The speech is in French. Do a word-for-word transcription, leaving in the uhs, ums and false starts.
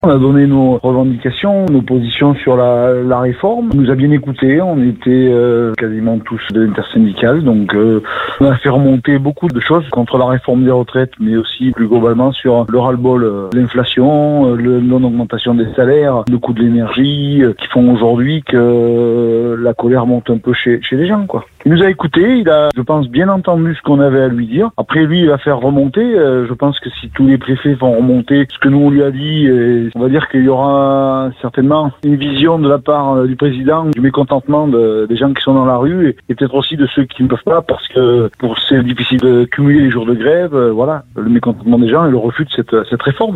On a donné nos revendications, nos positions sur la, la réforme. On nous a bien écoutés, on était euh, quasiment tous de l'intersyndicale, donc euh, on a fait remonter beaucoup de choses contre la réforme des retraites, mais aussi plus globalement sur le ras-le-bol, euh, l'inflation, euh, le non-augmentation des salaires, le coût de l'énergie, euh, qui font aujourd'hui que euh, la colère monte un peu chez, chez les gens, quoi. Il nous a écoutés, il a, je pense, bien entendu ce qu'on avait à lui dire. Après, lui, il va faire remonter. Euh, je pense que si tous les préfets font remonter ce que nous on lui a dit, et on va dire qu'il y aura certainement une vision de la part du président du mécontentement de, des gens qui sont dans la rue et, et peut-être aussi de ceux qui ne peuvent pas parce que pour c'est difficile de cumuler les jours de grève. Euh, voilà, le mécontentement des gens et le refus de cette, cette réforme.